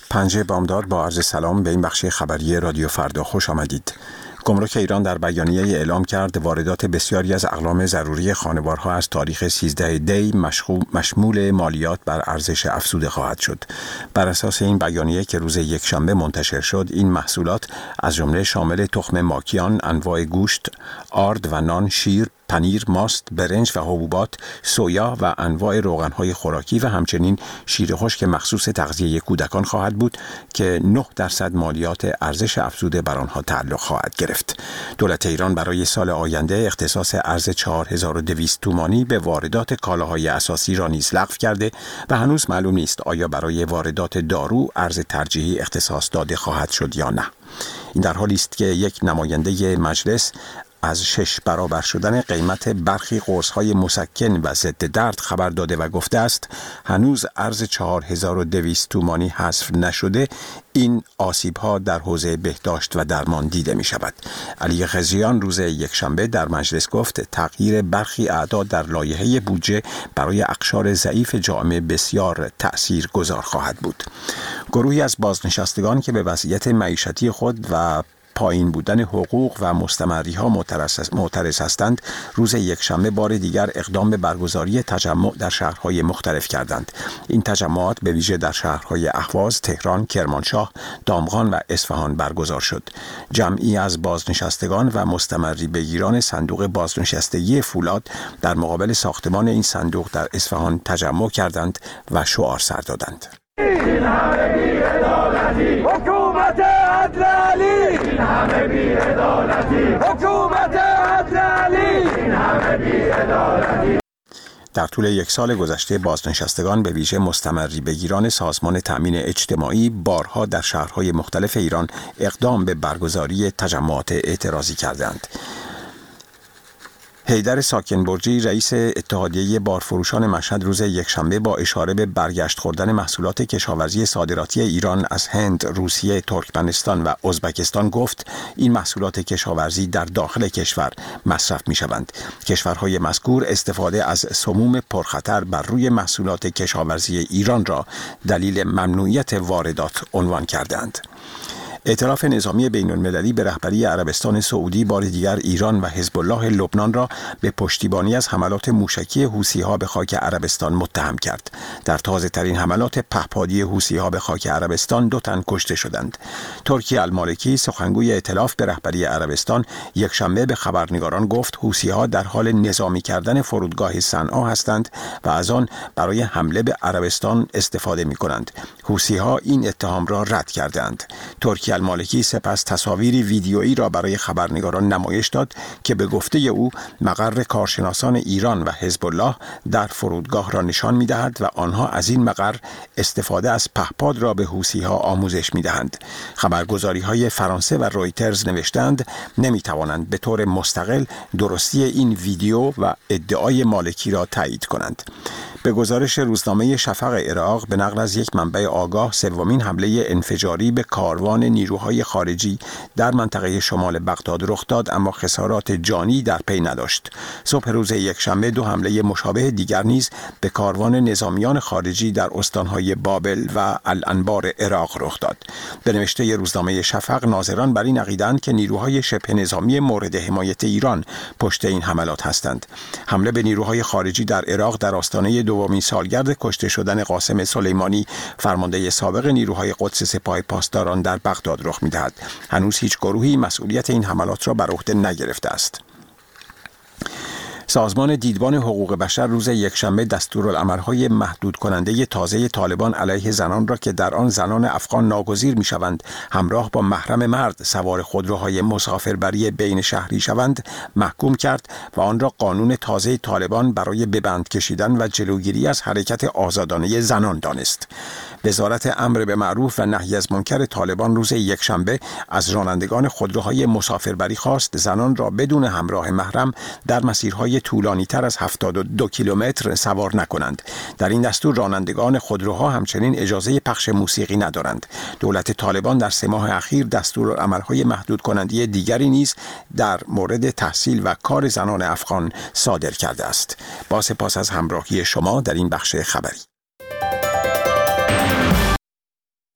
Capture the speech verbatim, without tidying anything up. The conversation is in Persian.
پنجه بامداد با عرض سلام به این بخش خبری رادیو فردا خوش آمدید. گمرک ایران در بیانیه اعلام کرد واردات بسیاری از اقلام ضروری خانوارها از تاریخ سیزده دی مشمول مالیات بر ارزش افزوده خواهد شد. بر اساس این بیانیه که روز یکشنبه منتشر شد، این محصولات از جمله شامل تخم ماکیان، انواع گوشت، آرد و نان، شیر، پنیر، ماست، برنج و حبوبات، سویا و انواع روغن‌های خوراکی و همچنین شیر خشک مخصوص تغذیه کودکان خواهد بود که نه درصد مالیات ارزش افزوده بر آنها تعلق خواهد گرفت. دولت ایران برای سال آینده اختصاص ارز چهار هزار و دویست تومانی به واردات کالاهای اساسی را نیز لغو کرده و هنوز معلوم نیست آیا برای واردات دارو ارز ترجیحی اختصاص داده خواهد شد یا نه. این در حالی است که یک نماینده مجلس از شش برابر شدن قیمت برخی قرص‌های مسکن و ضد درد خبر داده و گفته است هنوز ارز چهار هزار و دویست تومانی حذف نشده این آسیب‌ها در حوزه بهداشت و درمان دیده می‌شود. علی خضریان روز یکشنبه در مجلس گفت تغییر برخی اعداد در لایحه بودجه برای اقشار ضعیف جامعه بسیار تأثیرگذار خواهد بود. گروهی از بازنشستگان که به وضعیت معیشتی خود و پایین بودن حقوق و مستمری ها معترض هستند، روز یکشنبه بار دیگر اقدام به برگزاری تجمع در شهرهای مختلف کردند. این تجمعات به ویژه در شهرهای اهواز، تهران، کرمانشاه، دامغان و اصفهان برگزار شد. جمعی از بازنشستگان و مستمری بگیران صندوق بازنشستگی فولاد در مقابل ساختمان این صندوق در اصفهان تجمع کردند و شعار سر دادند. این همه بی‌عدالتی حکومت عدلی، این همه بی‌عدالتی حکومت عدلی، این همه بی‌عدالتی. در طول یک سال گذشته بازنشستگان به ویژه مستمری بگیران سازمان تامین اجتماعی بارها در شهرهای مختلف ایران اقدام به برگزاری تجمعات اعتراضی کردند. حیدر ساکنبرجی رئیس اتحادیه بارفروشان مشهد روز یکشنبه با اشاره به برگشت خوردن محصولات کشاورزی صادراتی ایران از هند، روسیه، ترکمنستان و ازبکستان گفت این محصولات کشاورزی در داخل کشور مصرف می‌شوند. کشورهای مذکور استفاده از سموم پرخطر بر روی محصولات کشاورزی ایران را دلیل ممنوعیت واردات عنوان کردند. ائتلاف نظامی بین‌المللی به رهبری عربستان سعودی بار دیگر ایران و حزب الله لبنان را به پشتیبانی از حملات موشکی حوثی‌ها به خاک عربستان متهم کرد. در تازه‌ترین حملات پهپادی حوثی‌ها به خاک عربستان دو تن کشته شدند. ترکی المالکی سخنگوی ائتلاف به رهبری عربستان یکشنبه به خبرنگاران گفت حوثی‌ها در حال نظامی کردن فرودگاه صنعا هستند و از آن برای حمله به عربستان استفاده می‌کنند. حوثی‌ها این اتهام را رد کردند. ترکی المالکی سپس تصاویری ویدیویی را برای خبرنگاران نمایش داد که به گفته او مقر کارشناسان ایران و حزب الله در فرودگاه را نشان می‌دهد و آنها از این مقر استفاده از پهپاد را به حوثی‌ها آموزش می‌دهند. خبرگزاری‌های فرانسه و رویترز نوشتند نمی‌توانند به طور مستقل درستی این ویدیو و ادعای مالکی را تایید کنند. به گزارش روزنامه شفق عراق به نقل از یک منبع آگاه، سومین حمله انفجاری به کاروان نیروهای خارجی در منطقه شمال بغداد رخ داد اما خسارات جانی در پی نداشت. صبح روز یکشنبه دو حمله مشابه دیگر نیز به کاروان نظامیان خارجی در استانهای بابل و الانبار عراق رخ داد. به نوشته روزنامه شفق ناظران بر این عقیده‌اند که نیروهای شبه نظامی مورد حمایت ایران پشت این حملات هستند. حمله به نیروهای خارجی در عراق در آستانه دومین سالگرد کشته شدن قاسم سلیمانی فرمانده سابق نیروهای قدس سپاه پاسداران در بغداد رخ می‌دهد. هنوز هیچ گروهی مسئولیت این حملات را بر عهده نگرفته است. سازمان دیدبان حقوق بشر روز یکشنبه دستورالعمل‌های محدود کننده تازه طالبان علیه زنان را که در آن زنان افغان ناگزیر می‌شوند همراه با محرم مرد سوار خودروهای مسافربری بین شهری شوند محکوم کرد و آن را قانون تازه طالبان برای ببند کشیدن و جلوگیری از حرکت آزادانه زنان دانست. وزارت امر به معروف و نهی از منکر طالبان روز یکشنبه از رانندگان خودروهای مسافربری خواست زنان را بدون همراه محرم در مسیرهای طولانی تر از هفتاد و دو کیلومتر سوار نکنند. در این دستور رانندگان خودروها همچنین اجازه پخش موسیقی ندارند. دولت طالبان در سه ماه اخیر دستورالعمل‌های محدود کننده دیگری نیز در مورد تحصیل و کار زنان افغان صادر کرده است. با سپاس از همراهی شما در این بخش خبری.